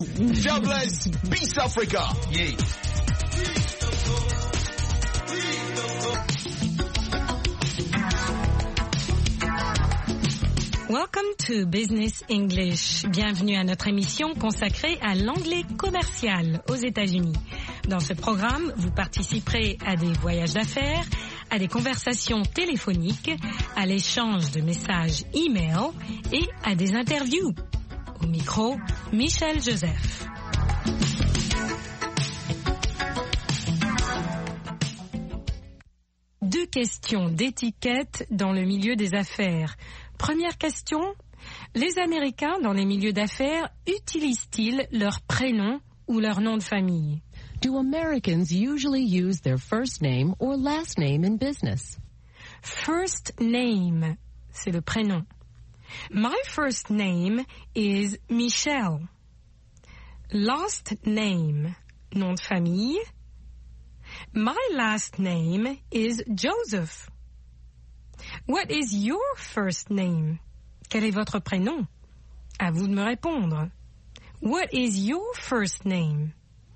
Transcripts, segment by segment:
God bless. Peace, Africa. Yeah. Welcome to Business English. Bienvenue à notre émission consacrée à l'anglais commercial aux États-Unis. Dans ce programme, vous participerez à des voyages d'affaires, à des conversations téléphoniques, à l'échange de messages e-mail et à des interviews. Au micro, Michel Joseph. Deux questions d'étiquette dans le milieu des affaires. Première question, les Américains dans les milieux d'affaires utilisent-ils leur prénom ou leur nom de famille? Do Americans usually use their first name or last name in business? First name, c'est le prénom. My first name is Michelle. Last name, nom de famille. My last name is Joseph. What is your first name? Quel est votre prénom? À vous de me répondre. What is your first name?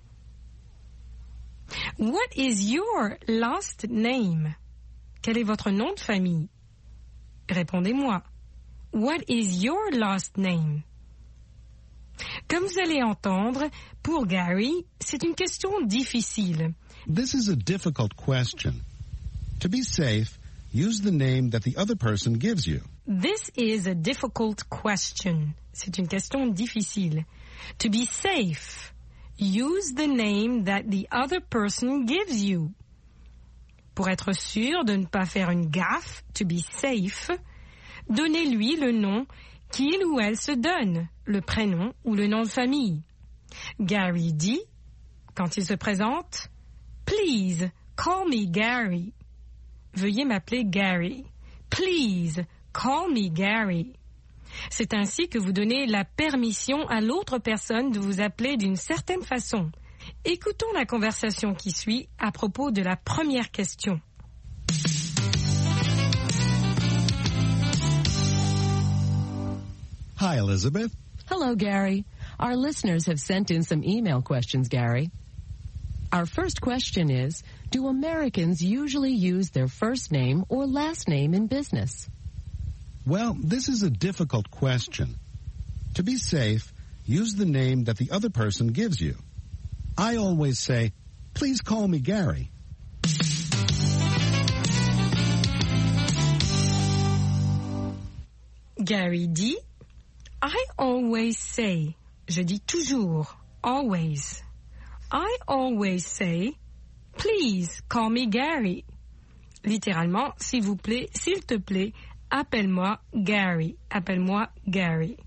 What is your last name? Quel est votre nom de famille? Répondez-moi. What is your last name? Comme vous allez entendre, pour Gary, c'est une question difficile. This is a difficult question. To be safe, use the name that the other person gives you. This is a difficult question. C'est une question difficile. To be safe, use the name that the other person gives you. Pour être sûr de ne pas faire une gaffe, to be safe, donnez-lui le nom qu'il ou elle se donne, le prénom ou le nom de famille. Gary dit, quand il se présente, « Please, call me Gary ». Veuillez m'appeler Gary. Please, call me Gary. C'est ainsi que vous donnez la permission à l'autre personne de vous appeler d'une certaine façon. Écoutons la conversation qui suit à propos de la première question. Hi, Elizabeth. Hello, Gary. Our listeners have sent in some email questions, Gary. Our first question is, do Americans usually use their first name or last name in business? Well, this is a difficult question. To be safe, use the name that the other person gives you. I always say, please call me Gary. Gary dit, I always say, je dis toujours, always. I always say, please call me Gary. Littéralement, s'il vous plaît, s'il te plaît, appelle-moi Gary. Appelle-moi Gary.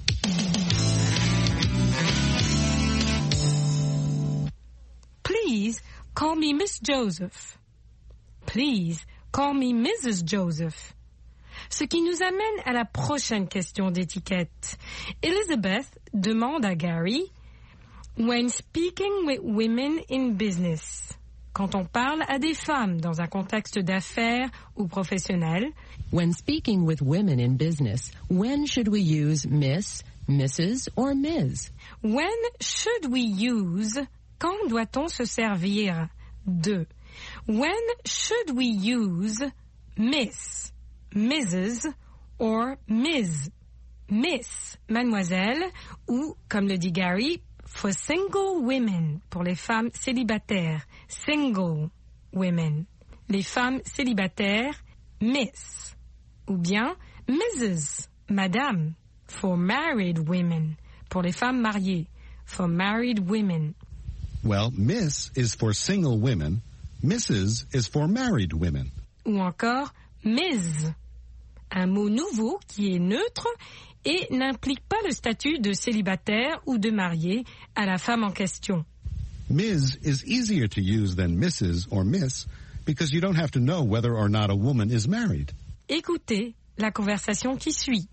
Please call me Miss Joseph. Please call me Mrs. Joseph. Ce qui nous amène à la prochaine question d'étiquette. Elizabeth demande à Gary, when speaking with women in business, quand on parle à des femmes dans un contexte d'affaires ou professionnel, when speaking with women in business, when should we use Miss, Mrs. or Ms? When should we use, quand doit-on se servir de? When should we use Miss, Mrs. or Ms? Miss, mademoiselle, ou, comme le dit Gary, for single women, pour les femmes célibataires, single women. Les femmes célibataires, Miss. Ou bien Mrs., madame, for married women, pour les femmes mariées, for married women. Well, Miss is for single women, Mrs. is for married women. Ou encore Ms., un mot nouveau qui est neutre et n'implique pas le statut de célibataire ou de marié à la femme en question. Ms. is easier to use than Mrs. or Miss because you don't have to know whether or not a woman is married. Écoutez la conversation qui suit.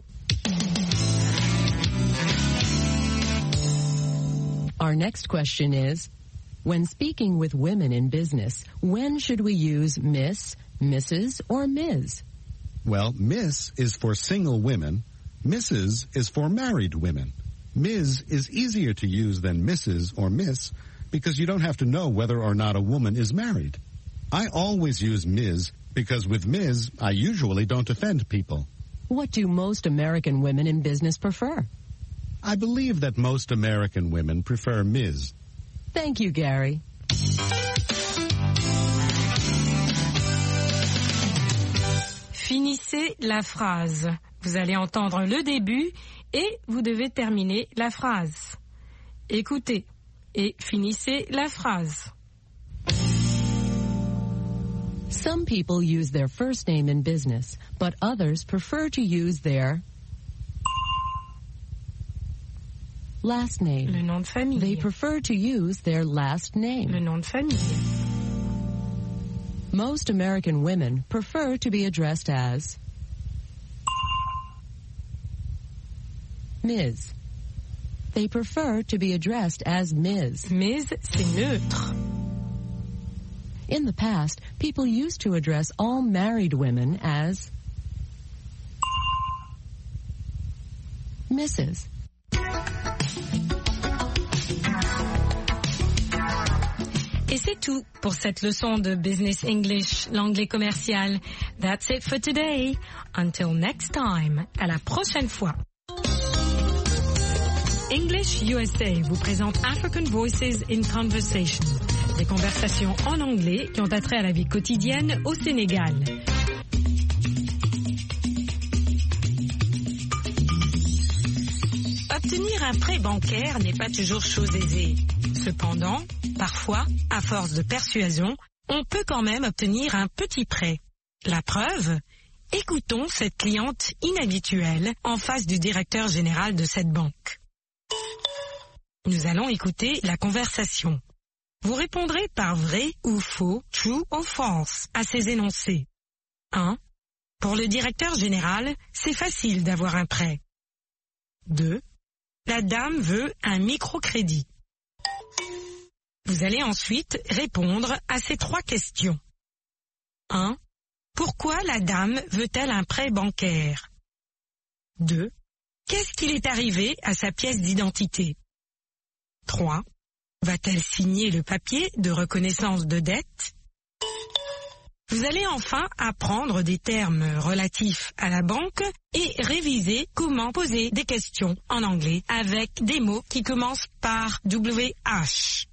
Our next question is, when speaking with women in business, when should we use Miss, Mrs., or Ms? Well, Miss is for single women, Mrs. is for married women. Ms. is easier to use than Mrs. or Miss because you don't have to know whether or not a woman is married. I always use Ms. because with Ms. I usually don't offend people. What do most American women in business prefer? I believe that most American women prefer Ms. Thank you, Gary. Finissez la phrase. Vous allez entendre le début et vous devez terminer la phrase. Écoutez et finissez la phrase. Some people use their first name in business, but others prefer to use their last name. Le nom de famille. They prefer to use their last name. Le nom de famille. Most American women prefer to be addressed as Ms. They prefer to be addressed as Ms. Ms, c'est neutre. In the past, people used to address all married women as Mrs. Et c'est tout pour cette leçon de Business English, l'anglais commercial. That's it for today. Until next time. À la prochaine fois. English USA vous présente African Voices in Conversation. Des conversations en anglais qui ont attrait à la vie quotidienne au Sénégal. Obtenir un prêt bancaire n'est pas toujours chose aisée. Cependant, parfois, à force de persuasion, on peut quand même obtenir un petit prêt. La preuve ? Écoutons cette cliente inhabituelle en face du directeur général de cette banque. Nous allons écouter la conversation. Vous répondrez par vrai ou faux, true or false, à ces énoncés. 1. Pour le directeur général, c'est facile d'avoir un prêt. 2. La dame veut un microcrédit. Vous allez ensuite répondre à ces 3 questions. 1. Pourquoi la dame veut-elle un prêt bancaire? 2. Qu'est-ce qu'il est arrivé à sa pièce d'identité? 3. Va-t-elle signer le papier de reconnaissance de dette? Vous allez enfin apprendre des termes relatifs à la banque et réviser comment poser des questions en anglais avec des mots qui commencent par WH.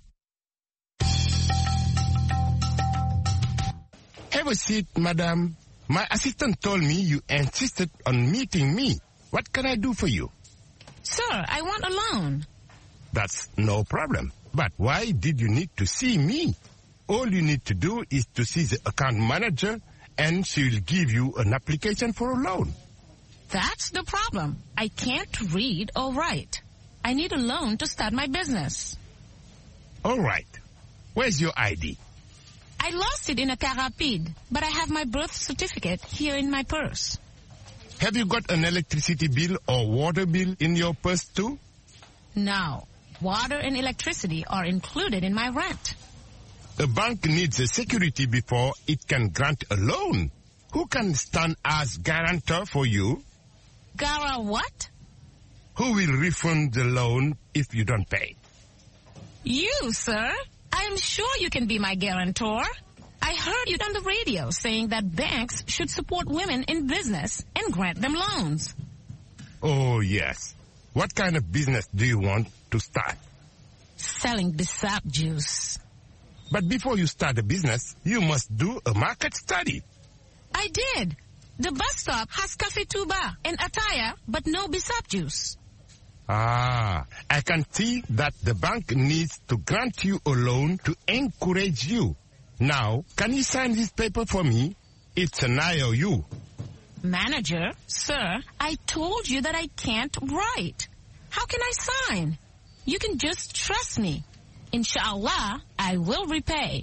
Have a seat, madam. My assistant told me you insisted on meeting me. What can I do for you? Sir, I want a loan. That's no problem. But why did you need to see me? All you need to do is to see the account manager and she will give you an application for a loan. That's the problem. I can't read or write. I need a loan to start my business. All right. Where's your ID? I lost it in a car rapide, but I have my birth certificate here in my purse. Have you got an electricity bill or water bill in your purse too? No. Water and electricity are included in my rent. A bank needs a security before it can grant a loan. Who can stand as guarantor for you? Gara what? Who will refund the loan if you don't pay? You, sir. I am sure you can be my guarantor. I heard you on the radio saying that banks should support women in business and grant them loans. Oh, yes. What kind of business do you want to start? Selling Bissap juice. But before you start a business, you must do a market study. I did. The bus stop has Cafe Tuba and Ataya, but no Bissap juice. Ah, I can see that the bank needs to grant you a loan to encourage you. Now, can you sign this paper for me? It's an IOU. Manager, sir, I told you that I can't write. How can I sign? You can just trust me. Inshallah, I will repay.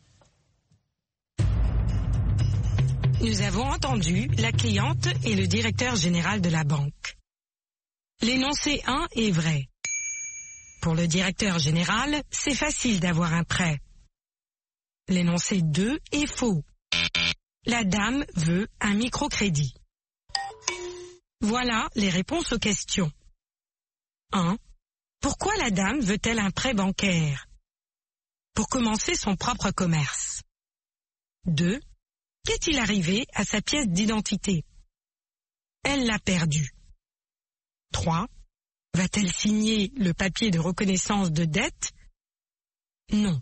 Nous avons entendu la cliente et le directeur général de la banque. L'énoncé 1 est vrai. Pour le directeur général, c'est facile d'avoir un prêt. L'énoncé 2 est faux. La dame veut un microcrédit. Voilà les réponses aux questions. 1. Pourquoi la dame veut-elle un prêt bancaire? Pour commencer son propre commerce. 2. Qu'est-il arrivé à sa pièce d'identité? Elle l'a perdue. 3. Va-t-elle signer le papier de reconnaissance de dette? Non.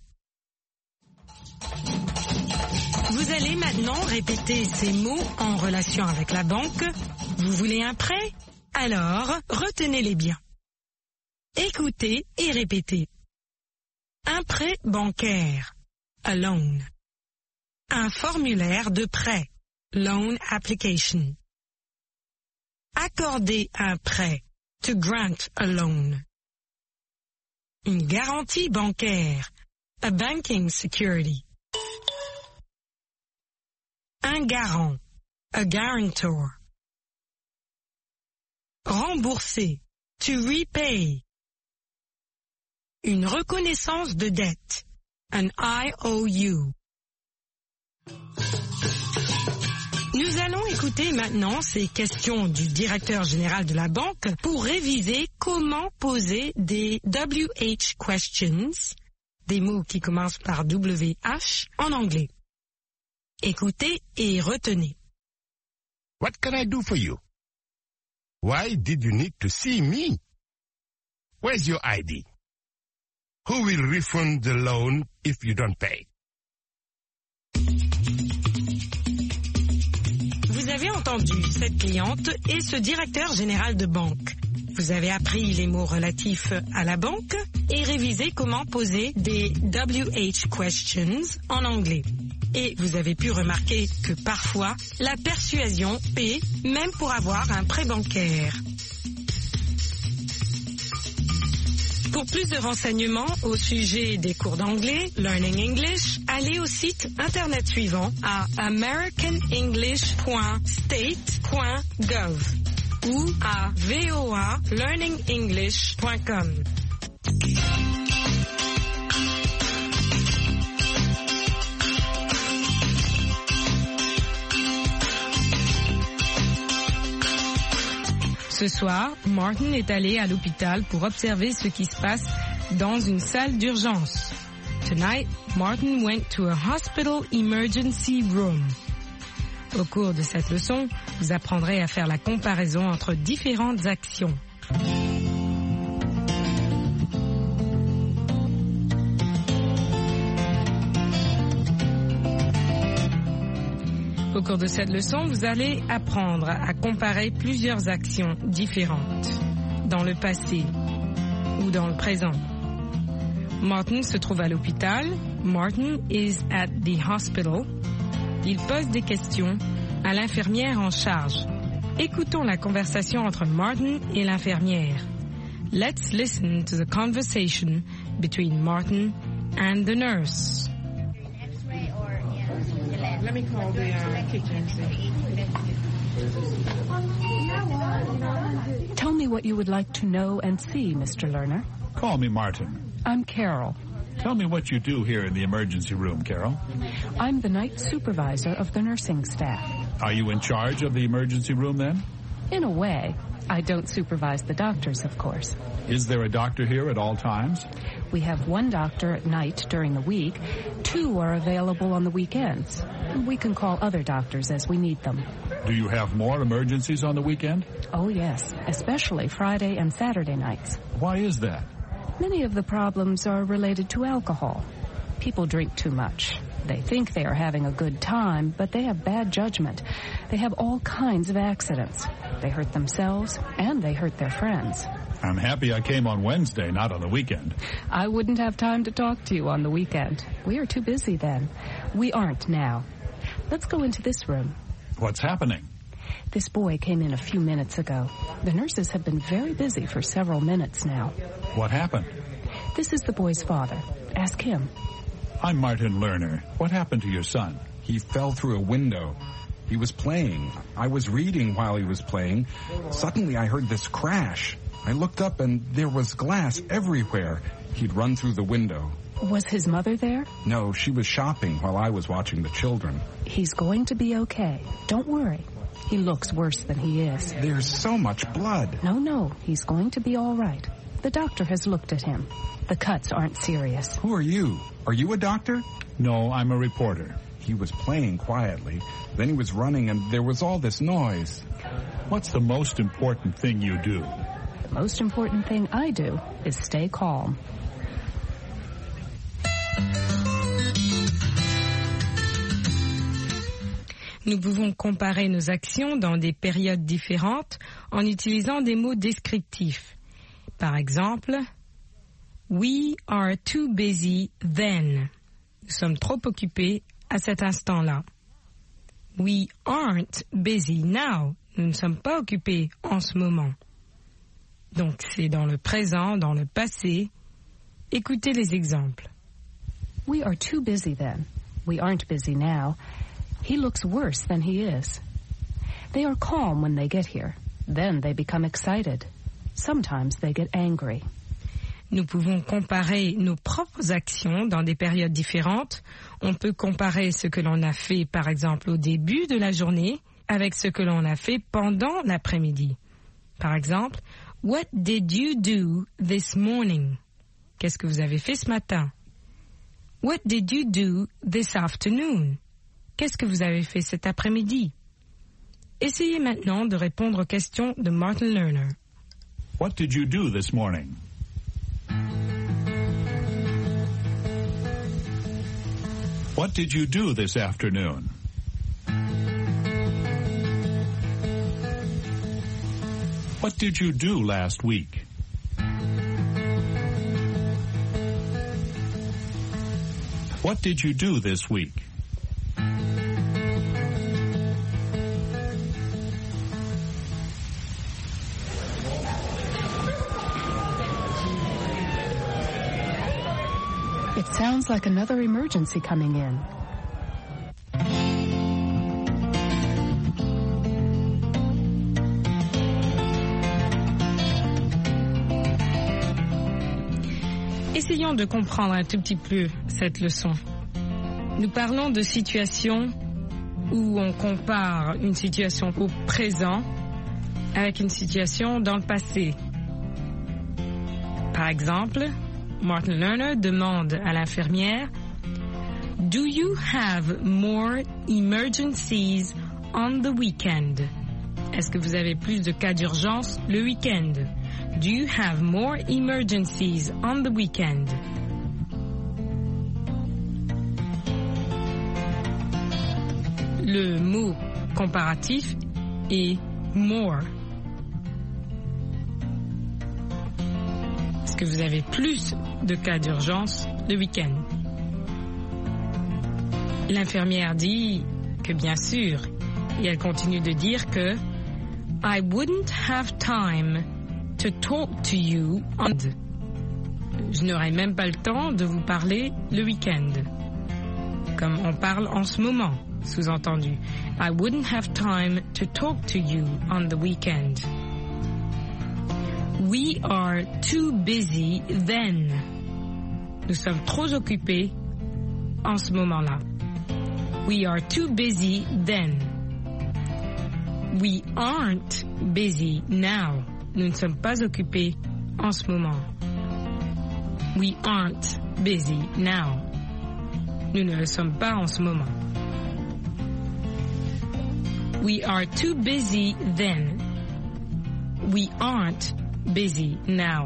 Vous allez maintenant répéter ces mots en relation avec la banque. Vous voulez un prêt? Alors, retenez-les bien. Écoutez et répétez. Un prêt bancaire, a loan. Un formulaire de prêt, loan application. Accorder un prêt, to grant a loan. Une garantie bancaire, a banking security. Un garant, a guarantor. Rembourser, to repay. Une reconnaissance de dette, an IOU. Nous allons écouter maintenant ces questions du directeur général de la banque pour réviser comment poser des WH questions, des mots qui commencent par WH, en anglais. Écoutez et retenez. What can I do for you? Why did you need to see me? Where's your ID? Who will refund the loan if you don't pay? Vous avez entendu cette cliente et ce directeur général de banque. Vous avez appris les mots relatifs à la banque et révisé comment poser des WH questions en anglais. Et vous avez pu remarquer que parfois, la persuasion paie même pour avoir un prêt bancaire. Pour plus de renseignements au sujet des cours d'anglais, Learning English, allez au site internet suivant à americanenglish.state.gov ou à voalearningenglish.com. Ce soir, Martin est allé à l'hôpital pour observer ce qui se passe dans une salle d'urgence. Tonight, Martin went to a hospital emergency room. Au cours de cette leçon, vous apprendrez à faire la comparaison entre différentes actions. Au cours de cette leçon, vous allez apprendre à comparer plusieurs actions différentes, dans le passé ou dans le présent. Martin se trouve à l'hôpital. Martin is at the hospital. Il pose des questions à l'infirmière en charge. Écoutons la conversation entre Martin et l'infirmière. Let's listen to the conversation between Martin and the nurse. Let me call the kitchen. Tell me what you would like to know and see, Mr. Lerner. Call me Martin. I'm Carol. Tell me what you do here in the emergency room, Carol. I'm the night supervisor of the nursing staff. Are you in charge of the emergency room then? In a way. I don't supervise the doctors, of course. Is there a doctor here at all times? We have one doctor at night during the week. 2 are available on the weekends. We can call other doctors as we need them. Do you have more emergencies on the weekend? Oh, yes, especially Friday and Saturday nights. Why is that? Many of the problems are related to alcohol. People drink too much. They think they are having a good time, but they have bad judgment. They have all kinds of accidents. They hurt themselves, and they hurt their friends. I'm happy I came on Wednesday, not on the weekend. I wouldn't have time to talk to you on the weekend. We are too busy then. We aren't now. Let's go into this room. What's happening? This boy came in a few minutes ago. The nurses have been very busy for several minutes now. What happened? This is the boy's father. Ask him. I'm Martin Lerner. What happened to your son? He fell through a window. He was playing. I was reading while he was playing. Suddenly I heard this crash. I looked up and there was glass everywhere. He'd run through the window. Was his mother there? No, she was shopping while I was watching the children. He's going to be okay. Don't worry. He looks worse than he is. There's so much blood. No, he's going to be all right. The doctor has looked at him. The cuts aren't serious. Who are you? Are you a doctor? No, I'm a reporter. He was playing quietly. Then he was running and there was all this noise. What's the most important thing you do? The most important thing I do is stay calm. Nous pouvons comparer nos actions dans des périodes différentes en utilisant des mots descriptifs. Par exemple, we are too busy then. Nous sommes trop occupés à cet instant-là. We aren't busy now. Nous ne sommes pas occupés en ce moment. Donc c'est dans le présent, dans le passé. Écoutez les exemples. We are too busy then. We aren't busy now. He looks worse than he is. They are calm when they get here. Then they become excited. Sometimes they get angry. Nous pouvons comparer nos propres actions dans des périodes différentes. On peut comparer ce que l'on a fait, par exemple, au début de la journée avec ce que l'on a fait pendant l'après-midi. Par exemple, what did you do this morning? Qu'est-ce que vous avez fait ce matin? What did you do this afternoon? Qu'est-ce que vous avez fait cet après-midi? Essayez maintenant de répondre aux questions de Martin Lerner. What did you do this morning? What did you do this afternoon? What did you do last week? What did you do this week? It sounds like another emergency coming in. Essayons de comprendre un tout petit peu cette leçon. Nous parlons de situations où on compare une situation au présent avec une situation dans le passé. Par exemple, Martin Lerner demande à l'infirmière « Do you have more emergencies on the weekend? » Est-ce que vous avez plus de cas d'urgence le week-end? Do you have more emergencies on the weekend? Le mot comparatif est more. Est-ce que vous avez plus de cas d'urgence le week-end? L'infirmière dit que bien sûr, et elle continue de dire que I wouldn't have time to talk to you on. Je n'aurai même pas le temps de vous parler le week-end. Comme on parle en ce moment, sous-entendu. I wouldn't have time to talk to you on the weekend. We are too busy then. Nous sommes trop occupés en ce moment-là. We are too busy then. We aren't busy now. Nous ne sommes pas occupés en ce moment. We aren't busy now. Nous ne le sommes pas en ce moment. We are too busy then. We aren't busy now.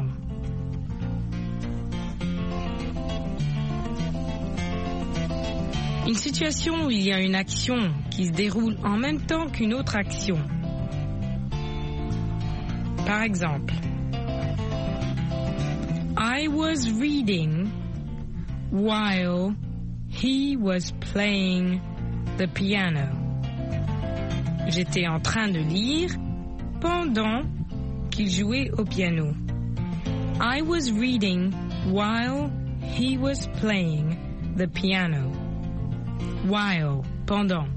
Une situation où il y a une action qui se déroule en même temps qu'une autre action. Par exemple, I was reading while he was playing the piano. J'étais en train de lire pendant qu'il jouait au piano. I was reading while he was playing the piano. While, pendant.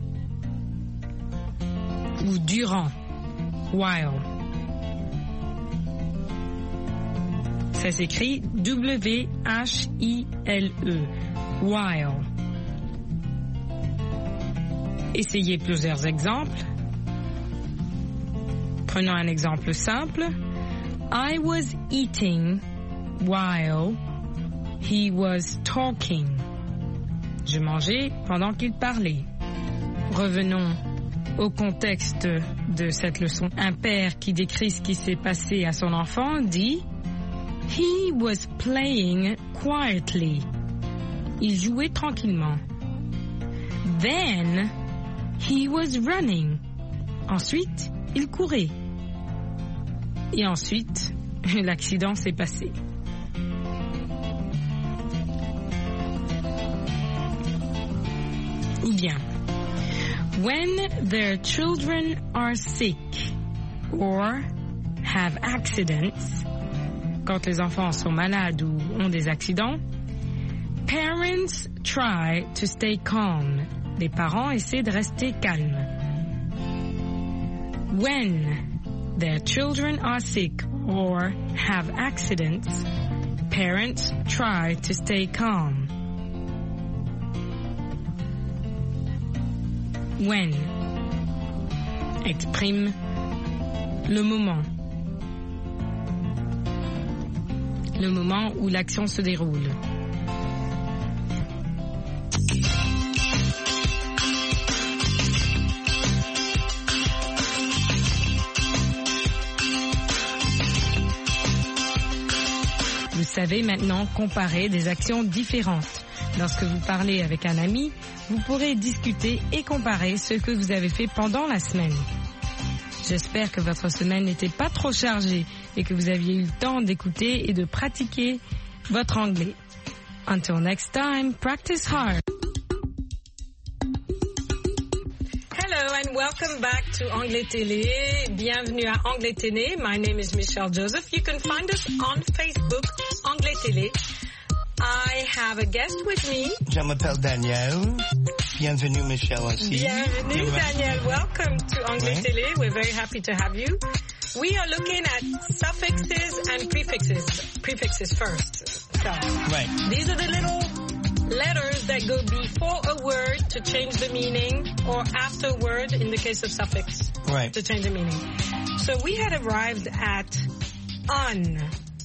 Ou durant. While. Ça s'écrit W-H-I-L-E. While. Essayez plusieurs exemples. Prenons un exemple simple. I was eating while he was talking. Je mangeais pendant qu'il parlait. Revenons au contexte de cette leçon. Un père qui décrit ce qui s'est passé à son enfant dit « He was playing quietly ». Il jouait tranquillement. Then, he was running. Ensuite, il courait. Et ensuite, l'accident s'est passé. Ou bien, when their children are sick or have accidents, quand les enfants sont malades ou ont des accidents, parents try to stay calm. Les parents essaient de rester calmes. When their children are sick or have accidents, parents try to stay calm. When exprime le moment où l'action se déroule. Vous savez maintenant comparer des actions différentes. Lorsque vous parlez avec un ami, vous pourrez discuter et comparer ce que vous avez fait pendant la semaine. J'espère que votre semaine n'était pas trop chargée et que vous aviez eu le temps d'écouter et de pratiquer votre anglais. Until next time, practice hard. Hello and welcome back to Anglais Télé. Bienvenue à Anglais Télé. My name is Michelle Joseph. You can find us on Facebook, Anglais Télé. I have a guest with me. Je m'appelle Daniel. Bienvenue, Michelle, aussi. Bienvenue, Daniel. Welcome to Anglais Télé. We're very happy to have you. We are looking at suffixes and prefixes. Prefixes first. So, these are the little letters that go before a word to change the meaning, or after a word in the case of suffix to change the meaning. So we had arrived at un.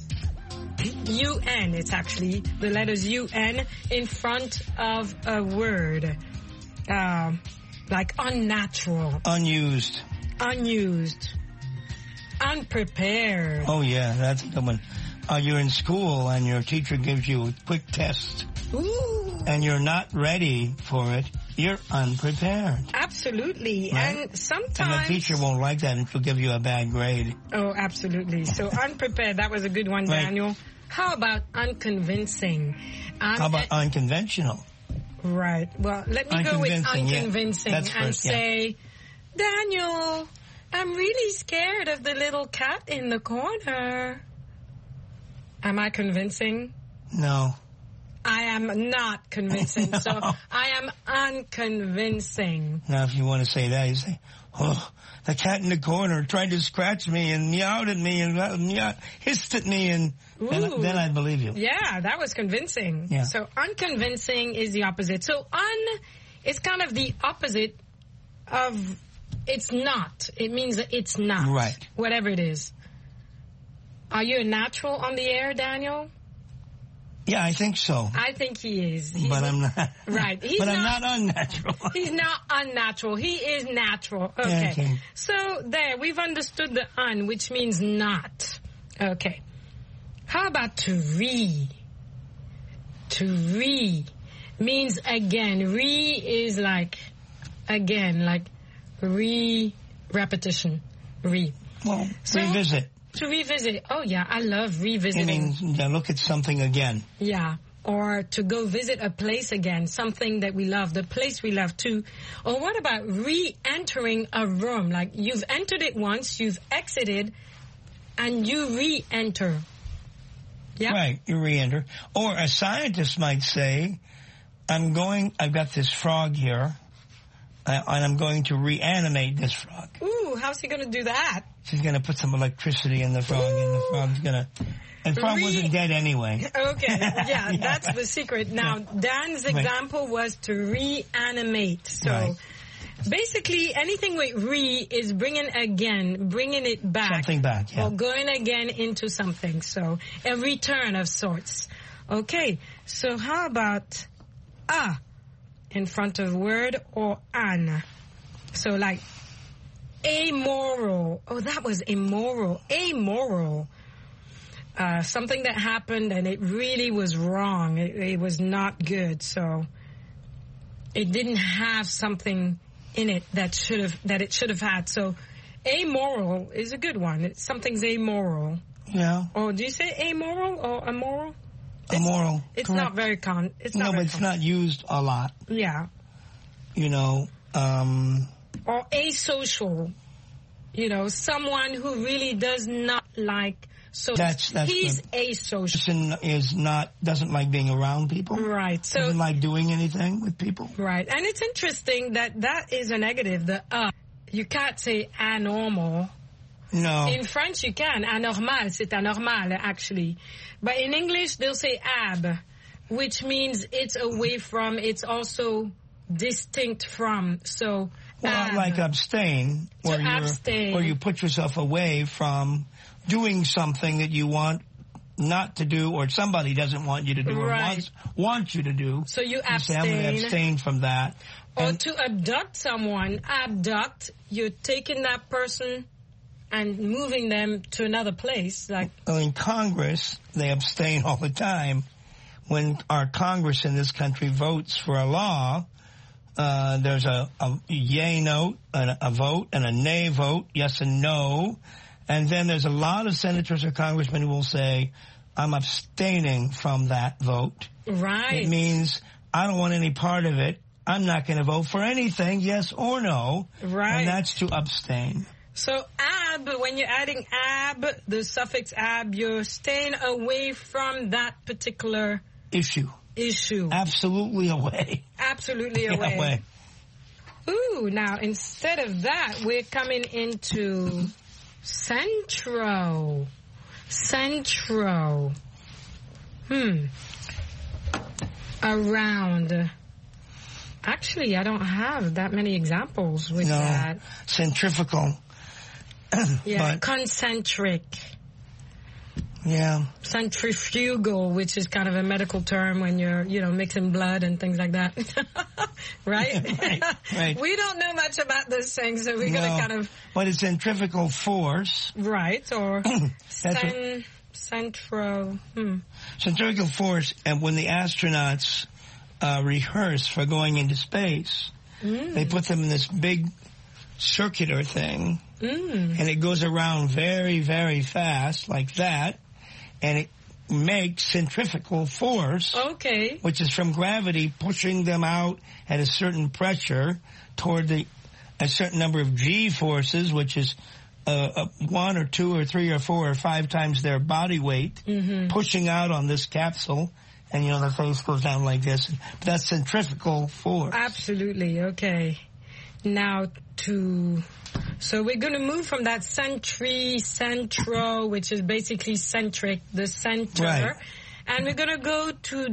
UN, it's actually the letters UN in front of a word. Like unnatural. Unused. Unprepared. Oh yeah, that's a good one. You're in school and your teacher gives you a quick test. Ooh. And you're not ready for it. You're unprepared. Absolutely. Right? And sometimes... And the teacher won't like that and she'll give you a bad grade. Oh, absolutely. So unprepared, that was a good one, Daniel. How about unconvincing? How about unconventional? Right. Well, let me go with unconvincing and say, Daniel, I'm really scared of the little cat in the corner. Am I convincing? No. I am not convincing. No. So I am unconvincing. Now, if you want to say that, you say, oh, the cat in the corner tried to scratch me and meowed at me and hissed at me, and then I'd believe you. Yeah, that was convincing. Yeah. So unconvincing is the opposite. So is kind of the opposite of it's not. It means that it's not. Right. Whatever it is. Are you a natural on the air, Daniel? Yeah, I think so. I think he is. But I'm not. Right. I'm not unnatural. He's not unnatural. He is natural. Okay. So there, we've understood the un, which means not. Okay. How about to re? To re means again. Re is like again, like repetition. Re. Well, revisit. To revisit. Oh, yeah, I love revisiting. I mean, look at something again. Yeah, or to go visit a place again, something that we love, the place we love too. Or what about re-entering a room? Like you've entered it once, you've exited, and you re-enter. Yeah? Right, you re-enter. Or a scientist might say, I've got this frog here, and I'm going to reanimate this frog. Ooh, how's he going to do that? She's going to put some electricity in the frog, and the frog's going to... And the frog wasn't dead anyway. Okay, yeah, that's the secret. Now, Dan's example was to reanimate. So Basically, anything with re is bringing it back. Something back, yeah. Or going again into something. So, a return of sorts. Okay, so how about a in front of word or an? So like amoral. Oh, that was immoral. Amoral. Something that happened and it really was wrong. It was not good. So it didn't have something in it that it should have had. So amoral is a good one. Something's amoral. Yeah. Or do you say amoral or immoral? Immoral. It's correct. not very it's not no, very but it's not used a lot. Yeah. You know, or asocial. You know, someone who really does not like. So that's he's good. asocial. Person doesn't like being around people. Right. So doesn't like doing anything with people. Right. And it's interesting that is a negative. You can't say anormal. No. In French you can. Anormal, c'est anormal actually. But in English they'll say ab, which means it's away from, it's also distinct from. So well, like abstain, where you put yourself away from doing something that you want not to do, or somebody doesn't want you to do, right. or wants you to do. So you abstain. I'm going to abstain from that. Or to abduct someone, you're taking that person and moving them to another place. Like in Congress, they abstain all the time. When our Congress in this country votes for a law, there's a yay note, a vote, and a nay vote, yes and no. And then there's a lot of senators or congressmen who will say, I'm abstaining from that vote. Right. It means I don't want any part of it. I'm not going to vote for anything, yes or no. Right. And that's to abstain. So ab, when you're adding ab, the suffix ab, you're staying away from that particular issue. Absolutely away. Absolutely away. Ooh, now instead of that, we're coming into centro. Around. Actually, I don't have that many examples with that. Centrifugal. Yeah, but, concentric. Yeah. Centrifugal, which is kind of a medical term when you're, mixing blood and things like that. Right? Right. We don't know much about this thing, so we're going to kind of... But it's centrifugal force. Right, or centrifugal force, and when the astronauts rehearse for going into space, they put them in this big circular thing, and it goes around very, very fast, like that, and it makes centrifugal force, which is from gravity pushing them out at a certain pressure toward a certain number of G forces, which is 1 or 2 or 3 or 4 or 5 times their body weight, pushing out on this capsule. And, the face goes down like this. But that's centrifugal force. Absolutely. Okay. Now so we're going to move from that centro, which is basically centric, the center. Right. And we're going to go to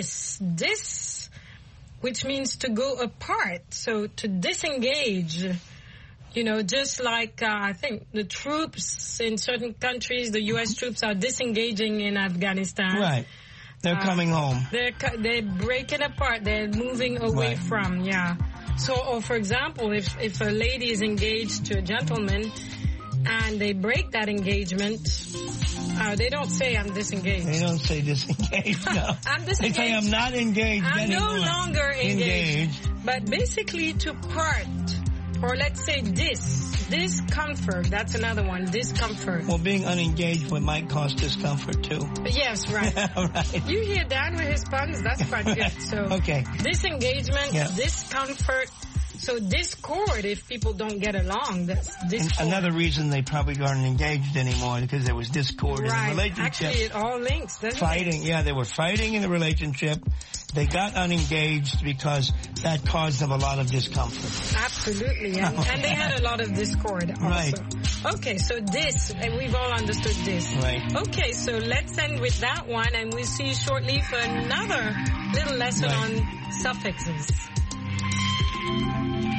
dis, which means to go apart. So to disengage, just like I think the troops in certain countries, the U.S. troops are disengaging in Afghanistan. Right. They're coming home. They're breaking apart. They're moving away from, So, or for example, if a lady is engaged to a gentleman and they break that engagement, they don't say I'm disengaged. They don't say disengaged, no. I'm disengaged. They say I'm not engaged anymore. I'm no longer engaged. But basically to part, or let's say discomfort, that's another one, discomfort. Well, being unengaged might cause discomfort too. Yes, right. Right. You hear Dan with his puns, that's quite good. So, okay. Disengagement, discomfort. So discord, if people don't get along, that's discord. Another reason they probably aren't engaged anymore, because there was discord in the relationship. Actually, it all links, doesn't Fighting, it? they were fighting in the relationship. They got unengaged because that caused them a lot of discomfort. Absolutely, and they had a lot of discord also. Right. Okay, so and we've all understood this. Right. Okay, so let's end with that one, and we'll see you shortly for another little lesson on suffixes.